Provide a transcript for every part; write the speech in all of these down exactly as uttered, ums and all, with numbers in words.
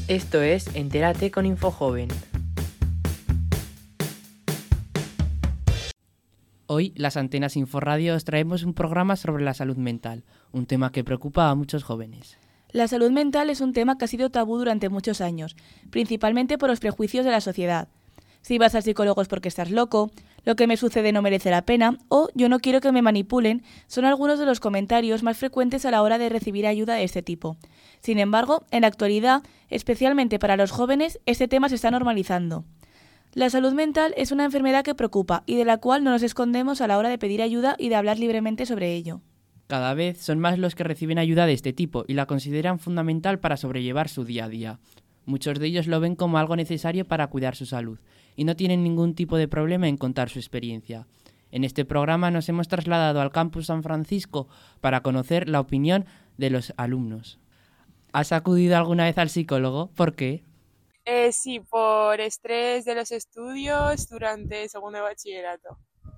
Esto es Entérate con InfoJoven. Hoy, las Antenas Inforradio, os traemos un programa sobre la salud mental, un tema que preocupa a muchos jóvenes. La salud mental es un tema que ha sido tabú durante muchos años, principalmente por los prejuicios de la sociedad. Si vas al psicólogo es porque estás loco, lo que me sucede no merece la pena o yo no quiero que me manipulen son algunos de los comentarios más frecuentes a la hora de recibir ayuda de este tipo. Sin embargo, en la actualidad, especialmente para los jóvenes, este tema se está normalizando. La salud mental es una enfermedad que preocupa y de la cual no nos escondemos a la hora de pedir ayuda y de hablar libremente sobre ello. Cada vez son más los que reciben ayuda de este tipo y la consideran fundamental para sobrellevar su día a día. Muchos de ellos lo ven como algo necesario para cuidar su salud y no tienen ningún tipo de problema en contar su experiencia. En este programa nos hemos trasladado al campus San Francisco para conocer la opinión de los alumnos. ¿Has acudido alguna vez al psicólogo? ¿Por qué? Eh, sí, por estrés de los estudios durante segundo de bachillerato.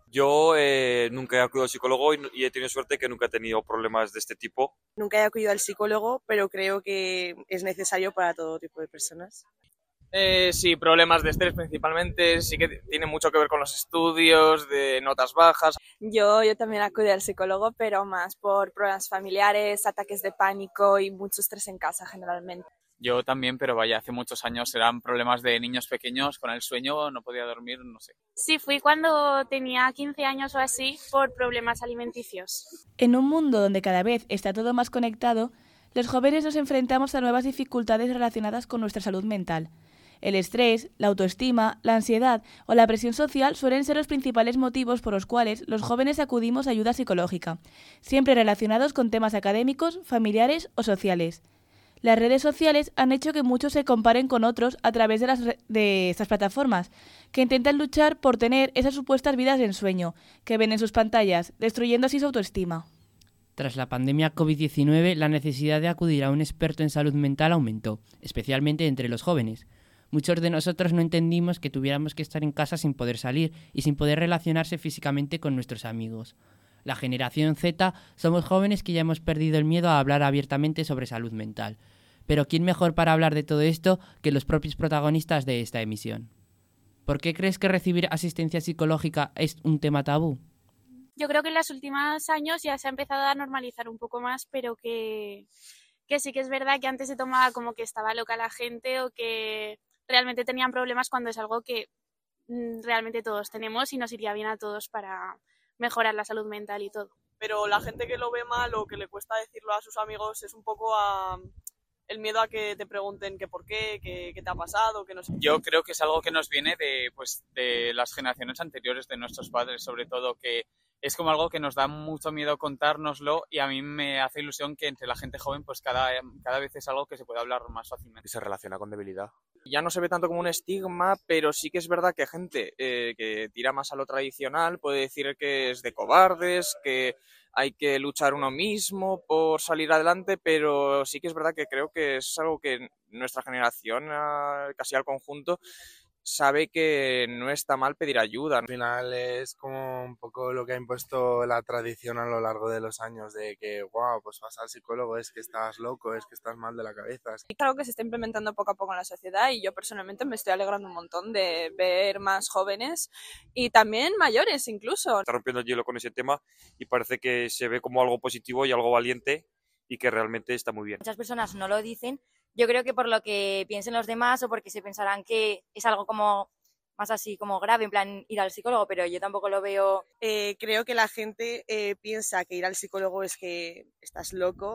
Yo eh, nunca he acudido al psicólogo y, y he tenido suerte que nunca he tenido problemas de este tipo. Nunca he acudido al psicólogo, pero creo que es necesario para todo tipo de personas. Eh, sí, problemas de estrés principalmente, sí que tiene mucho que ver con los estudios, de notas bajas. Yo, yo también acudí al psicólogo, pero más por problemas familiares, ataques de pánico y mucho estrés en casa generalmente. Yo también, pero vaya, hace muchos años eran problemas de niños pequeños con el sueño, no podía dormir, no sé. Sí, fui cuando tenía quince años o así por problemas alimenticios. En un mundo donde cada vez está todo más conectado, los jóvenes nos enfrentamos a nuevas dificultades relacionadas con nuestra salud mental. El estrés, la autoestima, la ansiedad o la presión social suelen ser los principales motivos por los cuales los jóvenes acudimos a ayuda psicológica, siempre relacionados con temas académicos, familiares o sociales. Las redes sociales han hecho que muchos se comparen con otros a través de, las re- de estas plataformas, que intentan luchar por tener esas supuestas vidas de ensueño que ven en sus pantallas, destruyendo así su autoestima. Tras la pandemia covid diecinueve, la necesidad de acudir a un experto en salud mental aumentó, especialmente entre los jóvenes. Muchos de nosotros no entendimos que tuviéramos que estar en casa sin poder salir y sin poder relacionarse físicamente con nuestros amigos. La generación Z somos jóvenes que ya hemos perdido el miedo a hablar abiertamente sobre salud mental. Pero ¿quién mejor para hablar de todo esto que los propios protagonistas de esta emisión? ¿Por qué crees que recibir asistencia psicológica es un tema tabú? Yo creo que en los últimos años ya se ha empezado a normalizar un poco más, pero que, que sí que es verdad que antes se tomaba como que estaba loca la gente o que realmente tenían problemas cuando es algo que mm, realmente todos tenemos y nos iría bien a todos para mejorar la salud mental y todo. Pero la gente que lo ve mal o que le cuesta decirlo a sus amigos es un poco a... el miedo a que te pregunten qué por qué, qué, qué te ha pasado, qué no sé. Yo creo que es algo que nos viene de, pues, de las generaciones anteriores, de nuestros padres, sobre todo, que es como algo que nos da mucho miedo contárnoslo y a mí me hace ilusión que entre la gente joven pues cada, cada vez es algo que se puede hablar más fácilmente. Se relaciona con debilidad. Ya no se ve tanto como un estigma, pero sí que es verdad que gente eh, que tira más a lo tradicional puede decir que es de cobardes, que hay que luchar uno mismo por salir adelante, pero sí que es verdad que creo que es algo que nuestra generación, casi al conjunto, sabe que no está mal pedir ayuda. Al final es como un poco lo que ha impuesto la tradición a lo largo de los años, de que, wow, pues vas al psicólogo, es que estás loco, es que estás mal de la cabeza. Es algo que se está implementando poco a poco en la sociedad y yo personalmente me estoy alegrando un montón de ver más jóvenes y también mayores incluso. Está rompiendo el hielo con ese tema y parece que se ve como algo positivo y algo valiente y que realmente está muy bien. Muchas personas no lo dicen. Yo creo que por lo que piensen los demás o porque se pensarán que es algo como más así como grave, en plan ir al psicólogo, pero yo tampoco lo veo. Eh, creo que la gente eh, piensa que ir al psicólogo es que estás loco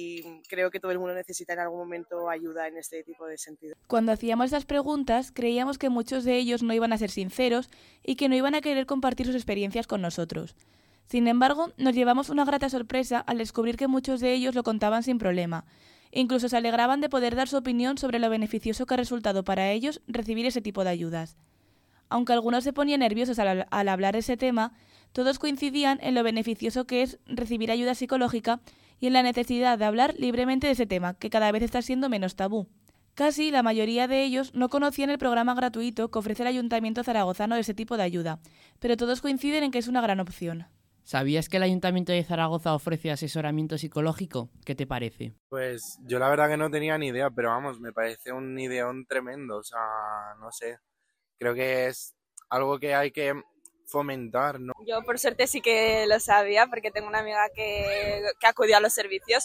y creo que todo el mundo necesita en algún momento ayuda en este tipo de sentido. Cuando hacíamos estas preguntas, creíamos que muchos de ellos no iban a ser sinceros y que no iban a querer compartir sus experiencias con nosotros. Sin embargo, nos llevamos una grata sorpresa al descubrir que muchos de ellos lo contaban sin problema. Incluso se alegraban de poder dar su opinión sobre lo beneficioso que ha resultado para ellos recibir ese tipo de ayudas. Aunque algunos se ponían nerviosos al, al hablar de ese tema, todos coincidían en lo beneficioso que es recibir ayuda psicológica y en la necesidad de hablar libremente de ese tema, que cada vez está siendo menos tabú. Casi la mayoría de ellos no conocían el programa gratuito que ofrece el Ayuntamiento zaragozano de ese tipo de ayuda, pero todos coinciden en que es una gran opción. ¿Sabías que el Ayuntamiento de Zaragoza ofrece asesoramiento psicológico? ¿Qué te parece? Pues yo la verdad que no tenía ni idea, pero vamos, me parece un ideón tremendo, o sea, no sé, creo que es algo que hay que fomentar, ¿no? Yo por suerte sí que lo sabía porque tengo una amiga que, que acudió a los servicios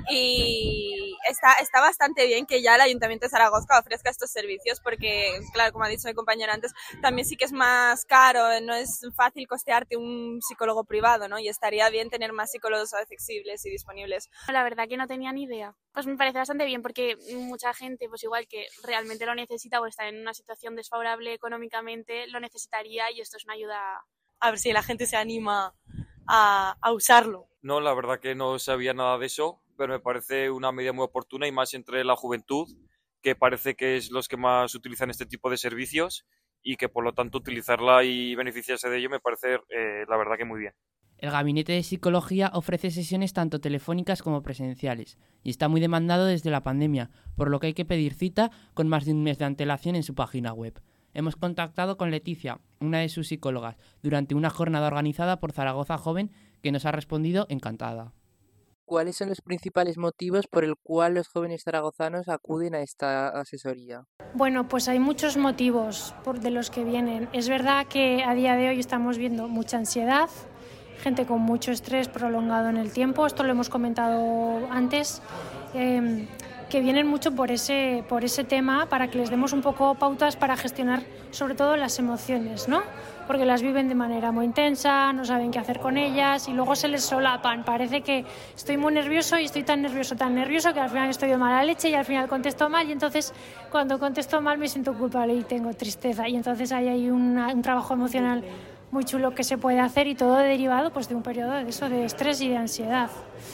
y está, está bastante bien que ya el Ayuntamiento de Zaragoza ofrezca estos servicios porque, claro, como ha dicho mi compañera antes, también sí que es más caro, no es fácil costearte un psicólogo privado, ¿no? Y estaría bien tener más psicólogos accesibles y disponibles. La verdad que no tenía ni idea. Pues me parece bastante bien porque mucha gente, pues igual que realmente lo necesita o está en una situación desfavorable económicamente, lo necesitaría y esto es una ayuda. A ver si la gente se anima a, a usarlo. No, la verdad que no sabía nada de eso, pero me parece una medida muy oportuna y más entre la juventud, que parece que es los que más utilizan este tipo de servicios y que por lo tanto utilizarla y beneficiarse de ello me parece eh, la verdad que muy bien. El Gabinete de Psicología ofrece sesiones tanto telefónicas como presenciales y está muy demandado desde la pandemia, por lo que hay que pedir cita con más de un mes de antelación en su página web. Hemos contactado con Leticia, una de sus psicólogas, durante una jornada organizada por Zaragoza Joven, que nos ha respondido encantada. ¿Cuáles son los principales motivos por el cual los jóvenes zaragozanos acuden a esta asesoría? Bueno, pues hay muchos motivos por de los que vienen. Es verdad que a día de hoy estamos viendo mucha ansiedad, gente con mucho estrés prolongado en el tiempo, esto lo hemos comentado antes, eh, que vienen mucho por ese, por ese tema, para que les demos un poco pautas para gestionar sobre todo las emociones, ¿no? Porque las viven de manera muy intensa, no saben qué hacer con ellas y luego se les solapan. Parece que estoy muy nervioso y estoy tan nervioso, tan nervioso que al final estoy de mala leche y al final contesto mal y entonces cuando contesto mal me siento culpable y tengo tristeza y entonces ahí hay una, un trabajo emocional muy chulo que se puede hacer y todo derivado pues, de un periodo de eso, de estrés y de ansiedad.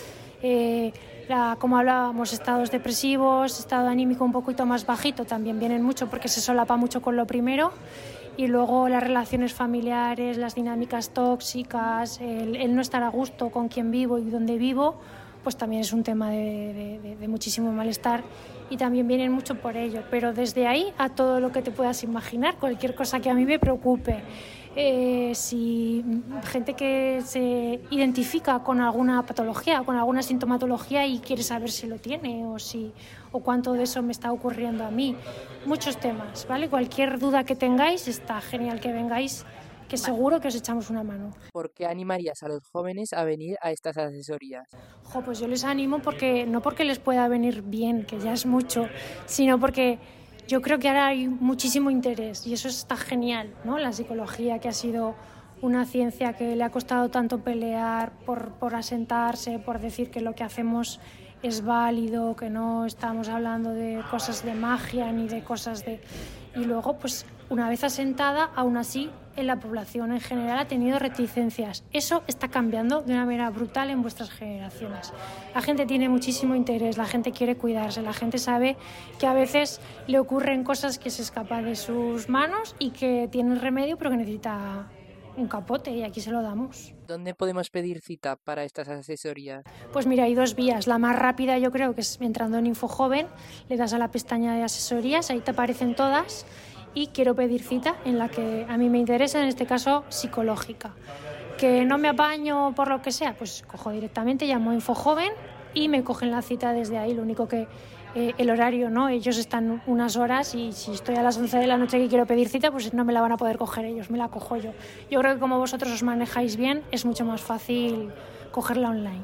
Eh, La, como hablábamos, estados depresivos, estado anímico un poquito más bajito también vienen mucho porque se solapa mucho con lo primero y luego las relaciones familiares, las dinámicas tóxicas, el, el no estar a gusto con quién vivo y dónde vivo, pues también es un tema de, de, de, de muchísimo malestar y también vienen mucho por ello, pero desde ahí a todo lo que te puedas imaginar, cualquier cosa que a mí me preocupe. Eh, si gente que se identifica con alguna patología, con alguna sintomatología y quiere saber si lo tiene o si o cuánto de eso me está ocurriendo a mí. Muchos temas, ¿vale? Cualquier duda que tengáis, está genial que vengáis, que seguro que os echamos una mano. ¿Por qué animarías a los jóvenes a venir a estas asesorías? Jo, pues yo les animo porque no porque les pueda venir bien, que ya es mucho, sino porque yo creo que ahora hay muchísimo interés y eso está genial, ¿no? La psicología, que ha sido una ciencia que le ha costado tanto pelear por, por asentarse, por decir que lo que hacemos es válido, que no estamos hablando de cosas de magia ni de cosas de... Y luego, pues una vez asentada, aún así, en la población en general ha tenido reticencias. Eso está cambiando de una manera brutal en vuestras generaciones. La gente tiene muchísimo interés, la gente quiere cuidarse, la gente sabe que a veces le ocurren cosas que se escapan de sus manos y que tienen remedio, pero que necesita un capote y aquí se lo damos. ¿Dónde podemos pedir cita para estas asesorías? Pues mira, hay dos vías. La más rápida yo creo que es entrando en InfoJoven, le das a la pestaña de asesorías, ahí te aparecen todas y quiero pedir cita en la que a mí me interesa, en este caso psicológica. Que no me apaño por lo que sea, pues cojo directamente, llamo a InfoJoven y me cogen la cita desde ahí. Lo único que eh, el horario, ¿no? Ellos están unas horas y si estoy a las once de la noche que quiero pedir cita, pues no me la van a poder coger ellos, me la cojo yo. Yo creo que como vosotros os manejáis bien, es mucho más fácil cogerla online.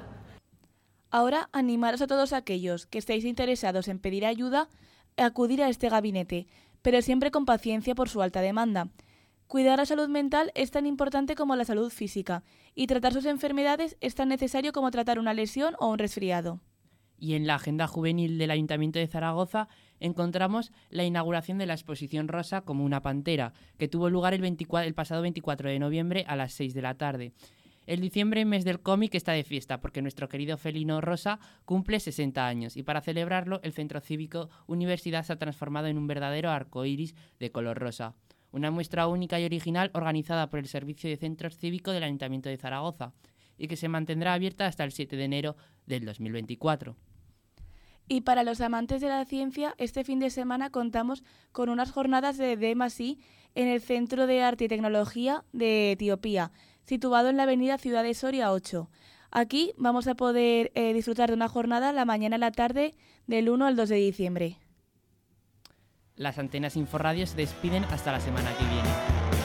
Ahora, animaros a todos aquellos que estéis interesados en pedir ayuda a acudir a este gabinete, pero siempre con paciencia por su alta demanda. Cuidar la salud mental es tan importante como la salud física, y tratar sus enfermedades es tan necesario como tratar una lesión o un resfriado. Y en la agenda juvenil del Ayuntamiento de Zaragoza encontramos la inauguración de la exposición Rosa como una pantera, que tuvo lugar el, veinticuatro, el pasado veinticuatro de noviembre a las seis de la tarde. El diciembre, mes del cómic, está de fiesta porque nuestro querido felino Rosa cumple sesenta años y para celebrarlo el Centro Cívico Universidad se ha transformado en un verdadero arco iris de color rosa. Una muestra única y original organizada por el Servicio de Centros Cívicos del Ayuntamiento de Zaragoza y que se mantendrá abierta hasta el siete de enero del dos mil veinticuatro. Y para los amantes de la ciencia, este fin de semana contamos con unas jornadas de D más I en el Centro de Arte y Tecnología de Etiopía, situado en la avenida Ciudad de Soria ocho. Aquí vamos a poder eh, disfrutar de una jornada la mañana y la tarde del uno al dos de diciembre. Las antenas Inforradio se despiden hasta la semana que viene.